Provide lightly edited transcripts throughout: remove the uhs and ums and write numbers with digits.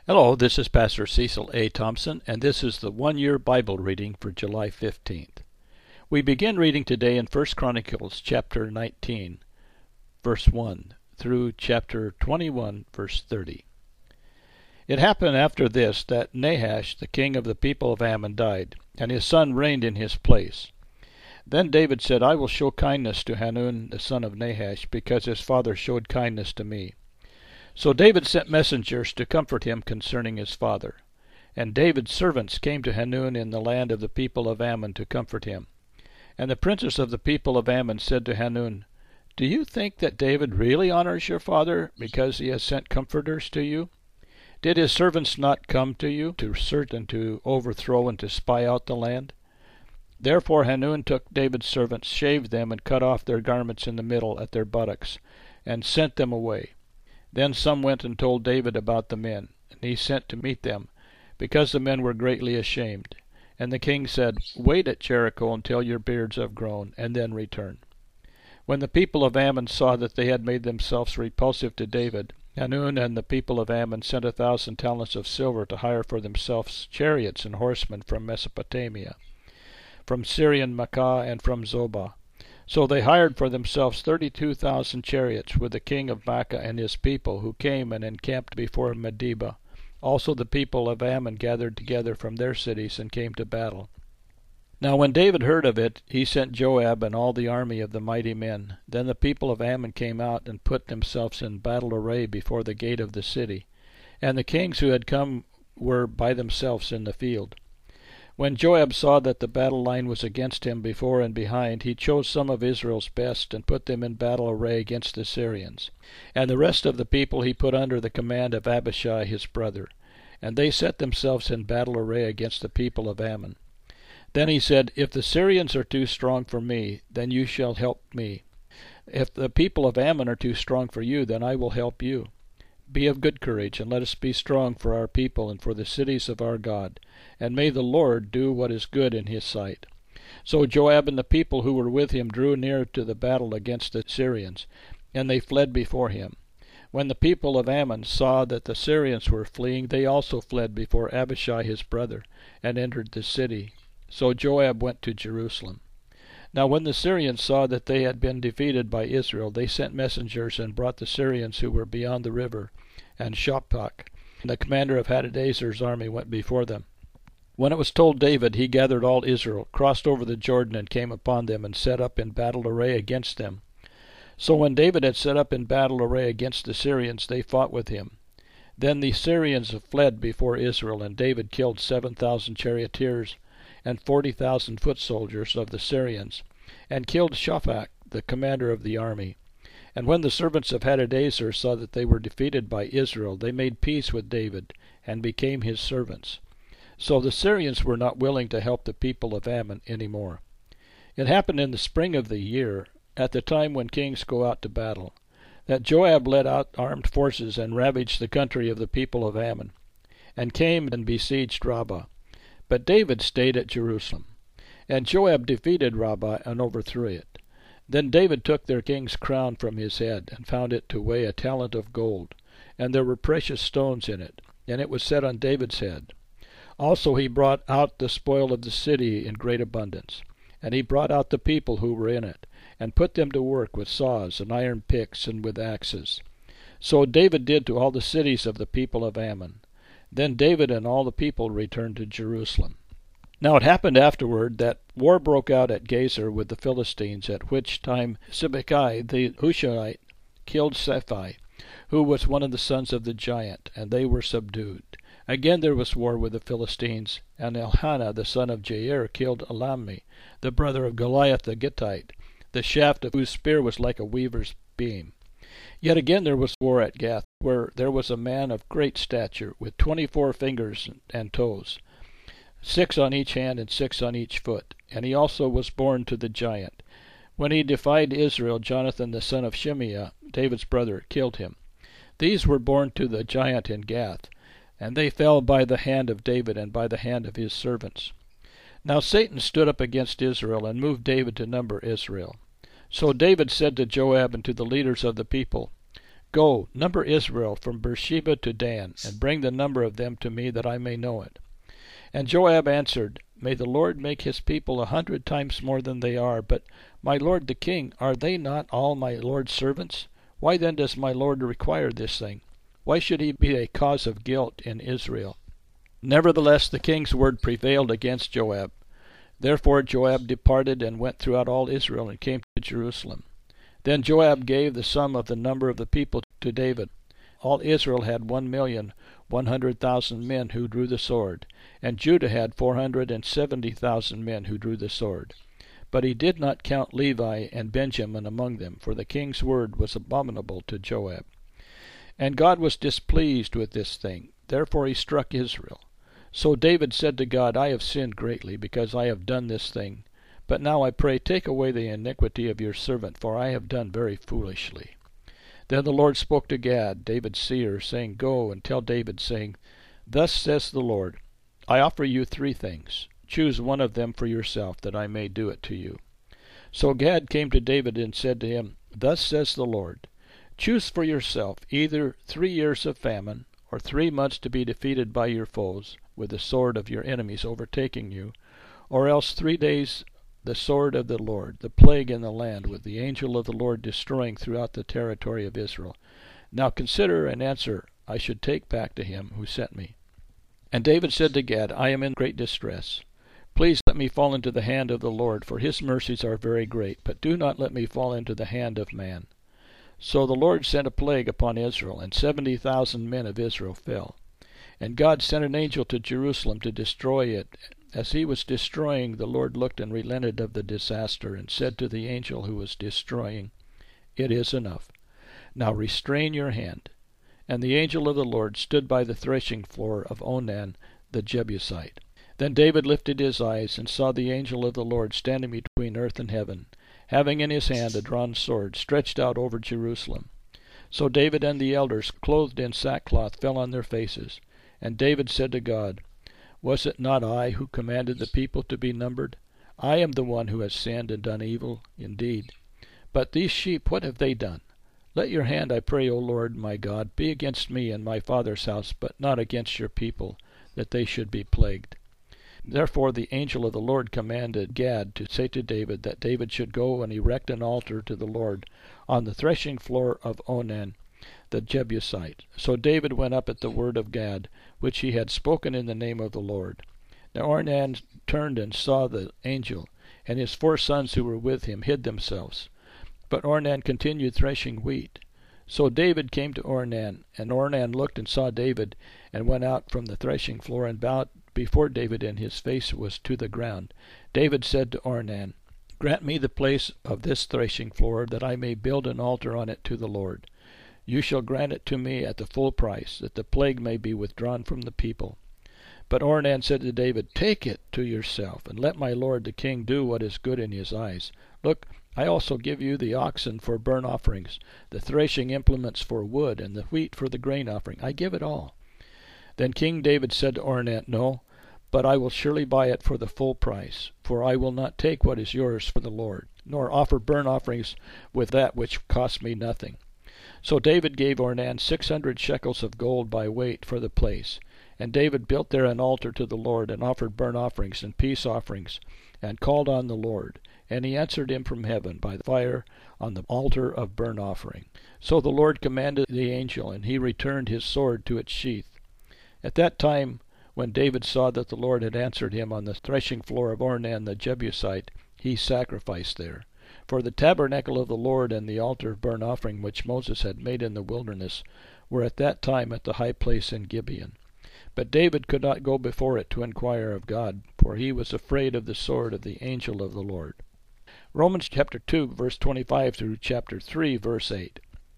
Hello, this is Pastor Cecil A. Thompson, and this is the one-year Bible reading for July 15th. We begin reading today in 1 Chronicles chapter 19, verse 1, through chapter 21, verse 30. It happened after this that Nahash, the king of the people of Ammon, died, and his son reigned in his place. Then David said, I will show kindness to Hanun the son of Nahash, because his father showed kindness to me. So David sent messengers to comfort him concerning his father. And David's servants came to Hanun in the land of the people of Ammon to comfort him. And the princes of the people of Ammon said to Hanun, Do you think that David really honors your father, because he has sent comforters to you? Did his servants not come to you to search and to overthrow and to spy out the land? Therefore Hanun took David's servants, shaved them, and cut off their garments in the middle at their buttocks, and sent them away. Then some went and told David about the men, and he sent to meet them, because the men were greatly ashamed. And the king said, Wait at Jericho until your beards have grown, and then return. When the people of Ammon saw that they had made themselves repulsive to David, Hanun and the people of Ammon sent 1,000 talents of silver to hire for themselves chariots and horsemen from Mesopotamia, from Syrian Makkah, and from Zobah. So they hired for themselves 32,000 chariots with the king of Makkah and his people, who came and encamped before Medeba. Also the people of Ammon gathered together from their cities and came to battle. Now when David heard of it, he sent Joab and all the army of the mighty men. Then the people of Ammon came out and put themselves in battle array before the gate of the city, and the kings who had come were by themselves in the field. When Joab saw that the battle line was against him before and behind, he chose some of Israel's best and put them in battle array against the Syrians. And the rest of the people he put under the command of Abishai his brother. And they set themselves in battle array against the people of Ammon. Then he said, If the Syrians are too strong for me, then you shall help me. If the people of Ammon are too strong for you, then I will help you. Be of good courage, and let us be strong for our people and for the cities of our God. And may the Lord do what is good in his sight. So Joab and the people who were with him drew near to the battle against the Syrians, and they fled before him. When the people of Ammon saw that the Syrians were fleeing, they also fled before Abishai his brother, and entered the city. So Joab went to Jerusalem. Now when the Syrians saw that they had been defeated by Israel, they sent messengers and brought the Syrians who were beyond the river, and Shapach, the commander of Hadadezer's army, went before them. When it was told David, he gathered all Israel, crossed over the Jordan, and came upon them, and set up in battle array against them. So when David had set up in battle array against the Syrians, they fought with him. Then the Syrians fled before Israel, and David killed 7,000 charioteers and 40,000 foot soldiers of the Syrians, and killed Shapach, the commander of the army. And when the servants of Hadadezer saw that they were defeated by Israel, they made peace with David, and became his servants. So the Syrians were not willing to help the people of Ammon any more. It happened in the spring of the year, at the time when kings go out to battle, that Joab led out armed forces and ravaged the country of the people of Ammon, and came and besieged Rabbah. But David stayed at Jerusalem. And Joab defeated Rabbah and overthrew it. Then David took their king's crown from his head, and found it to weigh a talent of gold, and there were precious stones in it, and it was set on David's head. Also he brought out the spoil of the city in great abundance, and he brought out the people who were in it, and put them to work with saws and iron picks and with axes. So David did to all the cities of the people of Ammon. Then David and all the people returned to Jerusalem. Now it happened afterward that war broke out at Gezer with the Philistines, at which time Sibbechai the Hushathite killed Shephi, who was one of the sons of the giant, and they were subdued. Again there was war with the Philistines, and Elkanah the son of Jair killed Elammi, the brother of Goliath the Gittite, the shaft of whose spear was like a weaver's beam. Yet again there was war at Gath, where there was a man of great stature, with 24 fingers and toes, 6 on each hand and 6 on each foot, and he also was born to the giant. When he defied Israel, Jonathan the son of Shimeah, David's brother, killed him. These were born to the giant in Gath, and they fell by the hand of David and by the hand of his servants. Now Satan stood up against Israel, and moved David to number Israel. So David said to Joab and to the leaders of the people, Go, number Israel from Beersheba to Dan, and bring the number of them to me, that I may know it. And Joab answered, May the Lord make his people 100 times more than they are. But, my lord the king, are they not all my lord's servants? Why then does my lord require this thing? Why should he be a cause of guilt in Israel? Nevertheless the king's word prevailed against Joab. Therefore Joab departed and went throughout all Israel, and came to Jerusalem. Then Joab gave the sum of the number of the people to David. All Israel had 1,100,000 men who drew the sword, and Judah had 470,000 men who drew the sword. But he did not count Levi and Benjamin among them, for the king's word was abominable to Joab. And God was displeased with this thing, therefore he struck Israel. So David said to God, I have sinned greatly, because I have done this thing. But now I pray, take away the iniquity of your servant, for I have done very foolishly. Then the Lord spoke to Gad, David's seer, saying, Go and tell David, saying, Thus says the Lord, I offer you 3 things. Choose one of them for yourself, that I may do it to you. So Gad came to David and said to him, Thus says the Lord, Choose for yourself either 3 years of famine, or 3 months to be defeated by your foes, with the sword of your enemies overtaking you, or else 3 days the sword of the Lord, the plague in the land, with the angel of the Lord destroying throughout the territory of Israel. Now consider and answer, I should take back to him who sent me. And David said to Gad, I am in great distress. Please let me fall into the hand of the Lord, for his mercies are very great, but do not let me fall into the hand of man. So the Lord sent a plague upon Israel, and 70,000 men of Israel fell. And God sent an angel to Jerusalem to destroy it. As he was destroying, the Lord looked and relented of the disaster, and said to the angel who was destroying, It is enough. Now restrain your hand. And the angel of the Lord stood by the threshing floor of Onan the Jebusite. Then David lifted his eyes, and saw the angel of the Lord standing between earth and heaven, having in his hand a drawn sword, stretched out over Jerusalem. So David and the elders, clothed in sackcloth, fell on their faces. And David said to God, Was it not I who commanded the people to be numbered? I am the one who has sinned and done evil, indeed. But these sheep, what have they done? Let your hand, I pray, O Lord my God, be against me and my father's house, but not against your people, that they should be plagued. Therefore the angel of the Lord commanded Gad to say to David that David should go and erect an altar to the Lord on the threshing floor of Onan the Jebusite. So David went up at the word of Gad, which he had spoken in the name of the Lord. Now Ornan turned and saw the angel, and his 4 sons who were with him hid themselves. But Ornan continued threshing wheat. So David came to Ornan, and Ornan looked and saw David, and went out from the threshing floor and bowed before David, and his face was to the ground. David said to Ornan, Grant me the place of this threshing floor, that I may build an altar on it to the Lord. You shall grant it to me at the full price, that the plague may be withdrawn from the people. But Ornan said to David, Take it to yourself, and let my lord the king do what is good in his eyes. Look, I also give you the oxen for burnt offerings, the threshing implements for wood, and the wheat for the grain offering. I give it all. Then King David said to Ornan, No, but I will surely buy it for the full price, for I will not take what is yours for the Lord, nor offer burnt offerings with that which cost me nothing. So David gave Ornan 600 shekels of gold by weight for the place. And David built there an altar to the Lord, and offered burnt offerings and peace offerings, and called on the Lord. And he answered him from heaven by the fire on the altar of burnt offering. So the Lord commanded the angel, and he returned his sword to its sheath. At that time, when David saw that the Lord had answered him on the threshing floor of Ornan the Jebusite, he sacrificed there. For the tabernacle of the Lord and the altar of burnt offering which Moses had made in the wilderness were at that time at the high place in Gibeon. But David could not go before it to inquire of God, for he was afraid of the sword of the angel of the Lord. Romans chapter 2, verse 25 through chapter 3, verse 8.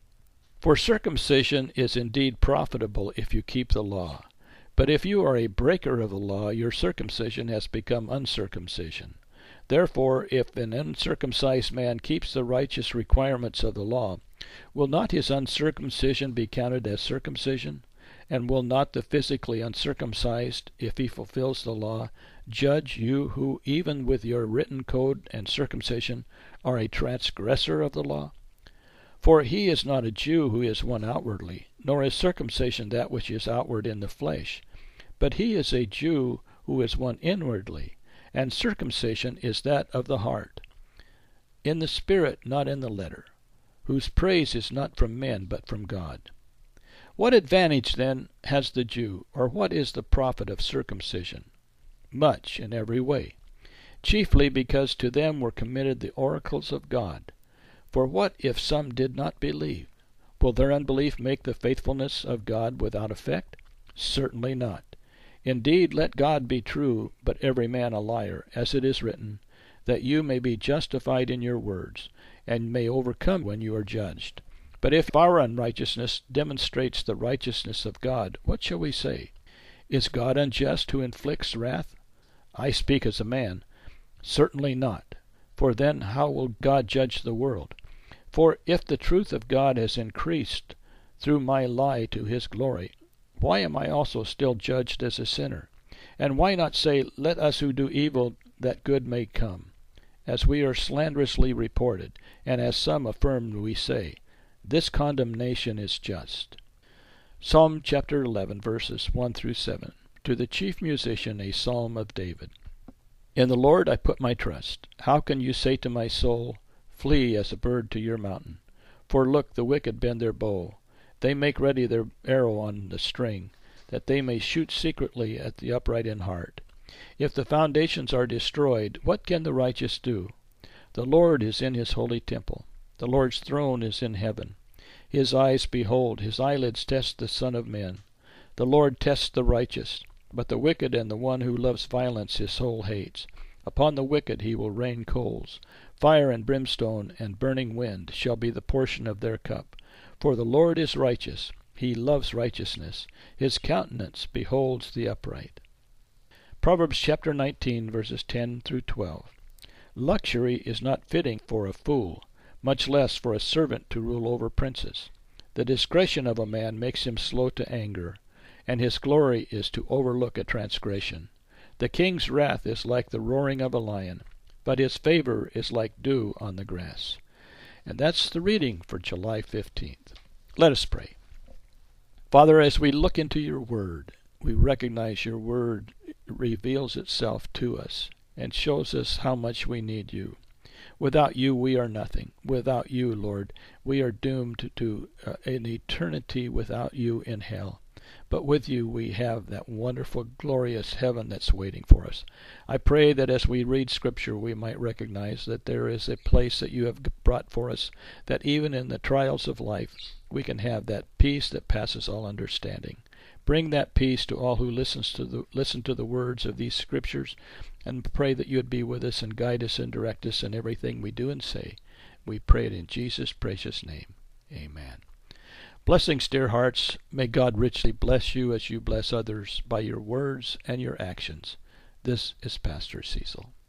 For circumcision is indeed profitable if you keep the law. But if you are a breaker of the law, your circumcision has become uncircumcision. Therefore, if an uncircumcised man keeps the righteous requirements of the law, will not his uncircumcision be counted as circumcision? And will not the physically uncircumcised, if he fulfills the law, judge you who, even with your written code and circumcision, are a transgressor of the law? For he is not a Jew who is one outwardly, nor is circumcision that which is outward in the flesh, but he is a Jew who is one inwardly, and circumcision is that of the heart, in the spirit, not in the letter, whose praise is not from men, but from God. What advantage, then, has the Jew, or what is the profit of circumcision? Much, in every way, chiefly because to them were committed the oracles of God. For what if some did not believe? Will their unbelief make the faithfulness of God without effect? Certainly not. Indeed, let God be true, but every man a liar, as it is written, that you may be justified in your words, and may overcome when you are judged. But if our unrighteousness demonstrates the righteousness of God, what shall we say? Is God unjust who inflicts wrath? I speak as a man. Certainly not. For then how will God judge the world? For if the truth of God has increased through my lie to his glory, why am I also still judged as a sinner? And why not say, let us who do evil that good may come? As we are slanderously reported, and as some affirm we say, this condemnation is just. Psalm chapter 11, verses 1 through 7. To the chief musician, a psalm of David. In the Lord I put my trust. How can you say to my soul, flee as a bird to your mountain? For look, the wicked bend their bow. They make ready their arrow on the string, that they may shoot secretly at the upright in heart. If the foundations are destroyed, what can the righteous do? The Lord is in his holy temple. The Lord's throne is in heaven. His eyes behold, his eyelids test the Son of Men. The Lord tests the righteous, but the wicked and the one who loves violence his soul hates. Upon the wicked he will rain coals. Fire and brimstone and burning wind shall be the portion of their cup. For the Lord is righteous. He loves righteousness. His countenance beholds the upright. Proverbs chapter 19, verses 10 through 12. Luxury is not fitting for a fool, much less for a servant to rule over princes. The discretion of a man makes him slow to anger, and his glory is to overlook a transgression. The king's wrath is like the roaring of a lion, but his favor is like dew on the grass. And that's the reading for July 15th. Let us pray. Father, as we look into your word, we recognize your word reveals itself to us and shows us how much we need you. Without you, we are nothing. Without you, Lord, we are doomed to an eternity without you in hell. But with you, we have that wonderful, glorious heaven that's waiting for us. I pray that as we read Scripture, we might recognize that there is a place that you have brought for us, that even in the trials of life, we can have that peace that passes all understanding. Bring that peace to all who listen to the words of these Scriptures, and pray that you would be with us and guide us and direct us in everything we do and say. We pray it in Jesus' precious name. Amen. Blessings, dear hearts. May God richly bless you as you bless others by your words and your actions. This is Pastor Cecil.